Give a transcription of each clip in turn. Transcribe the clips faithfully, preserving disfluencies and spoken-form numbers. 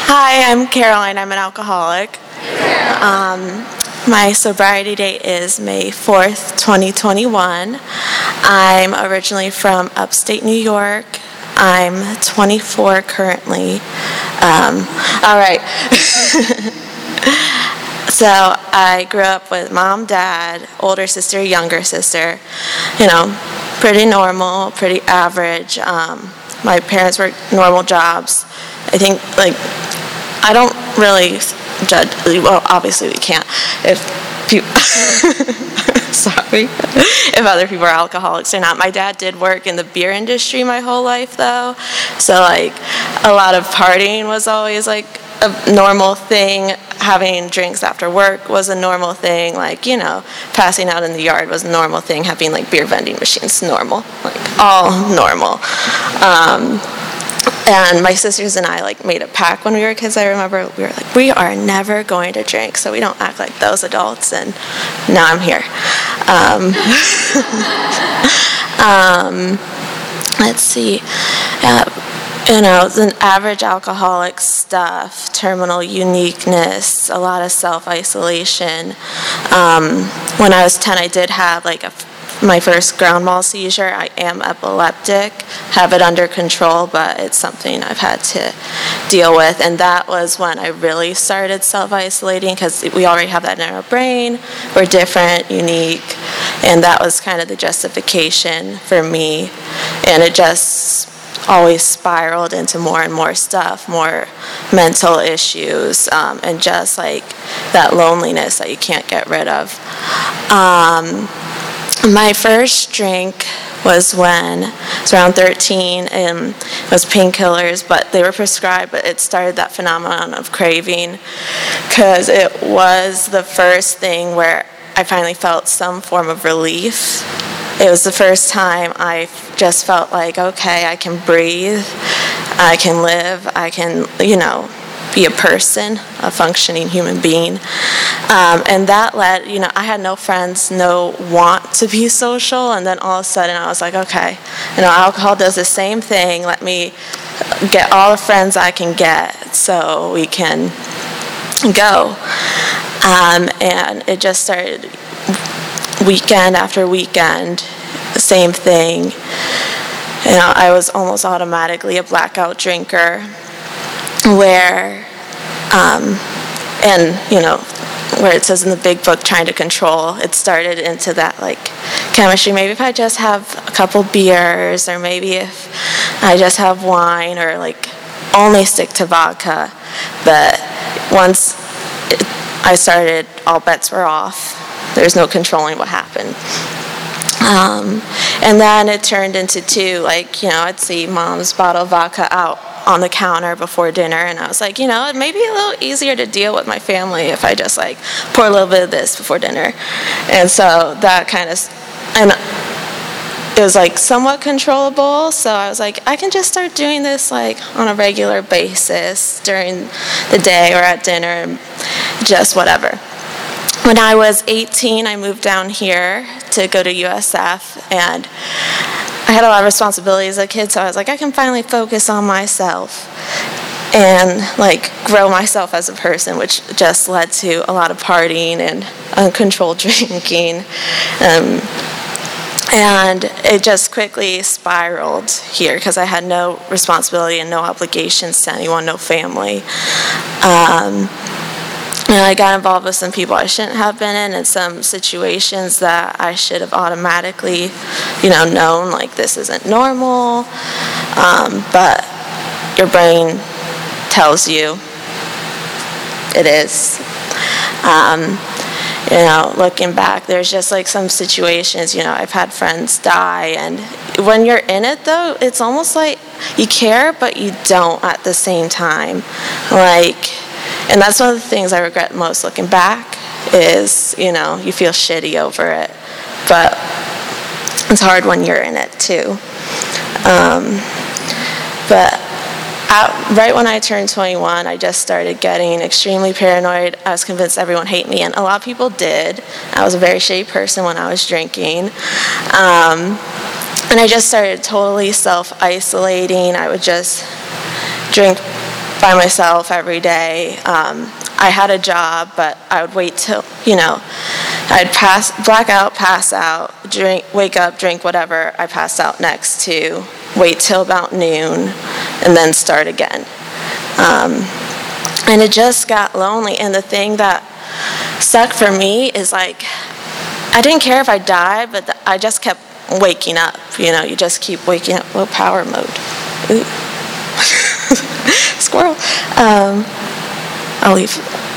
Hi, I'm Caroline. I'm an alcoholic. Um, my sobriety date is May fourth, twenty twenty-one. I'm originally from upstate New York. I'm twenty-four currently. Um, all right. So I grew up with mom, dad, older sister, younger sister. You know, pretty normal, pretty average. Um, my parents worked normal jobs. I think, like, I don't really judge. Well, obviously we can't. If people, sorry, if other people are alcoholics or not. My dad did work in the beer industry my whole life, though. So, like, a lot of partying was always, like, a normal thing. Having drinks after work was a normal thing. Like, you know, passing out in the yard was a normal thing. Having, like, beer vending machines, normal. Like, all normal. Um, and my sisters and I, like, made a pact when we were kids. I remember we were like, we are never going to drink, so we don't act like those adults. And now I'm here. Um, um, let's see. Uh, You know, the average alcoholic stuff, terminal uniqueness, a lot of self-isolation. Um, when I was ten, I did have, like, a, my first ground mal seizure. I am epileptic, have it under control, but it's something I've had to deal with. And that was when I really started self-isolating, because we already have that in our brain. We're different, unique, and that was kind of the justification for me. And it just always spiraled into more and more stuff, more mental issues, um, and just like that loneliness that you can't get rid of. Um, my first drink was when I was around thirteen, and it was painkillers, but they were prescribed, but it started that phenomenon of craving, because it was the first thing where I finally felt some form of relief. It was the first time I just felt like, okay, I can breathe, I can live, I can, you know, be a person, a functioning human being. Um, and that led, you know, I had no friends, no want to be social, and then all of a sudden I was like, okay, you know, alcohol does the same thing. Let me get all the friends I can get so we can go. Um, and it just started weekend after weekend, same thing. You know, I was almost automatically a blackout drinker, where, um, and, you know, where it says in the big book, trying to control, it started into that, like, chemistry. Maybe if I just have a couple beers, or maybe if I just have wine, or, like, only stick to vodka. But once it, I started, all bets were off. There's no controlling what happened. Um, and then it turned into two, like, you know, I'd see mom's bottle of vodka out on the counter before dinner, and I was like, you know, it may be a little easier to deal with my family if I just, like, pour a little bit of this before dinner. And so that kind of, and it was, like, somewhat controllable, so I was like, I can just start doing this, like, on a regular basis during the day or at dinner, just whatever. When I was eighteen, I moved down here to go to U S F, and I had a lot of responsibilities as a kid, so I was like, I can finally focus on myself and, like, grow myself as a person, which just led to a lot of partying and uncontrolled drinking. Um, and it just quickly spiraled here, because I had no responsibility and no obligations to anyone, no family. Um, And I got involved with some people I shouldn't have been in, and some situations that I should have automatically, you know, known, like, this isn't normal. Um, but your brain tells you it is. Um, you know, looking back, there's just, like, some situations, you know, I've had friends die, and when you're in it, though, it's almost like you care, but you don't at the same time. Like, and that's one of the things I regret most looking back is, you know, you feel shitty over it. But it's hard when you're in it, too. Um, but out, right when I turned twenty-one, I just started getting extremely paranoid. I was convinced everyone hated me, and a lot of people did. I was a very shitty person when I was drinking. Um, and I just started totally self-isolating. I would just drink by myself every day. Um, I had a job, but I would wait till, you know, I'd pass, black out, pass out, drink, wake up, drink whatever I passed out next to, wait till about noon, and then start again. Um, and it just got lonely. And the thing that sucked for me is like, I didn't care if I died, but I just kept waking up. You know, you just keep waking up. Low power mode. Ooh. Squirrel. Um, I'll leave.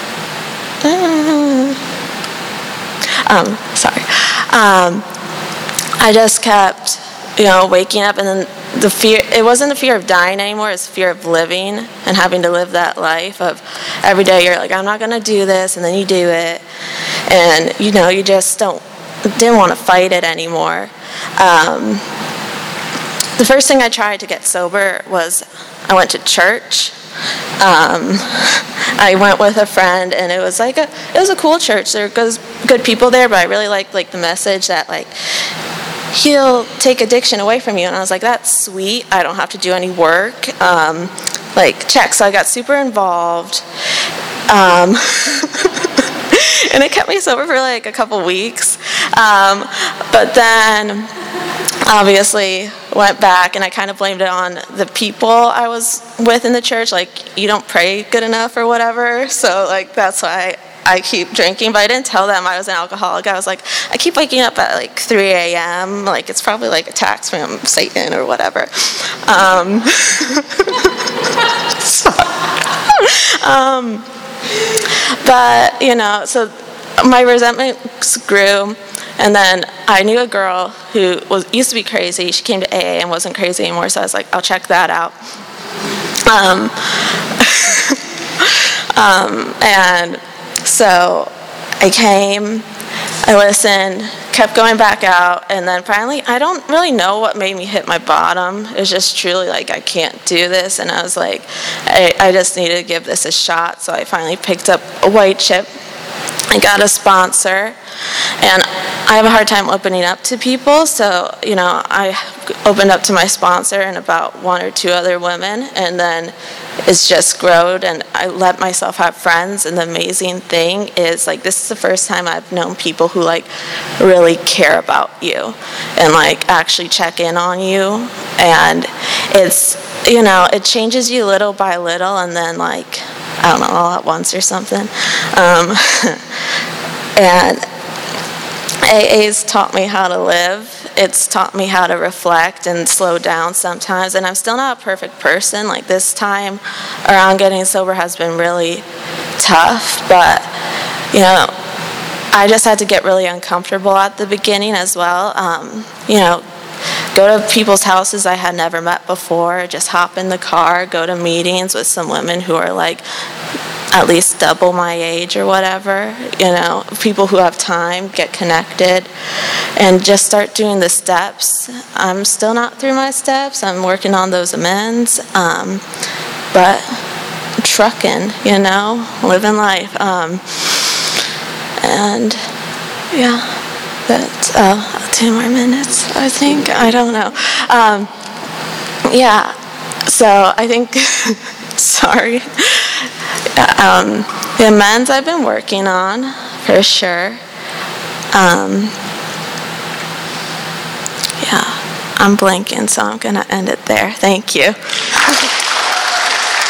Uh, um, sorry. Um, I just kept, you know, waking up, and then the fear, it wasn't the fear of dying anymore, it's the fear of living and having to live that life of every day you're like, I'm not going to do this, and then you do it. And, you know, you just don't, didn't want to fight it anymore. Um, the first thing I tried to get sober was I went to church. Um, I went with a friend, and it was like a, it was a cool church. There was good people there, but I really liked like the message that like, he'll take addiction away from you. And I was like, that's sweet. I don't have to do any work. Um, like, check. So I got super involved. Um, and it kept me sober for like a couple weeks. Um, but then, obviously, went back, and I kind of blamed it on the people I was with in the church. Like, you don't pray good enough or whatever. So, like, that's why I keep drinking. But I didn't tell them I was an alcoholic. I was like, I keep waking up at like three a.m. Like, it's probably like attacks from Satan or whatever. Um, um, but, you know, so my resentment grew. And then I knew a girl who was used to be crazy. She came to A A and wasn't crazy anymore. So I was like, I'll check that out. Um, um, and so I came, I listened, kept going back out, and then finally, I don't really know what made me hit my bottom. It was just truly like, I can't do this. And I was like, I, I just needed to give this a shot. So I finally picked up a white chip. I got a sponsor, and I have a hard time opening up to people, so, you know, I opened up to my sponsor and about one or two other women, and then it's just growed, and I let myself have friends, and the amazing thing is, like, this is the first time I've known people who, like, really care about you and, like, actually check in on you, and it's, you know, it changes you little by little, and then, like, I don't know, all at once or something. Um, and A A's taught me how to live. It's taught me how to reflect and slow down sometimes. And I'm still not a perfect person. Like, this time around getting sober has been really tough. But, you know, I just had to get really uncomfortable at the beginning as well. Um, you know, go to people's houses I had never met before, just hop in the car, go to meetings with some women who are like at least double my age or whatever, you know, people who have time, get connected, and just start doing the steps. I'm still not through my steps. I'm working on those amends, um, but trucking, you know, living life. Um, and, yeah. But, oh, two more minutes, I think. I don't know. Um, yeah, so I think, sorry. Um, the amends I've been working on, for sure. Um, yeah, I'm blanking, so I'm going to end it there. Thank you.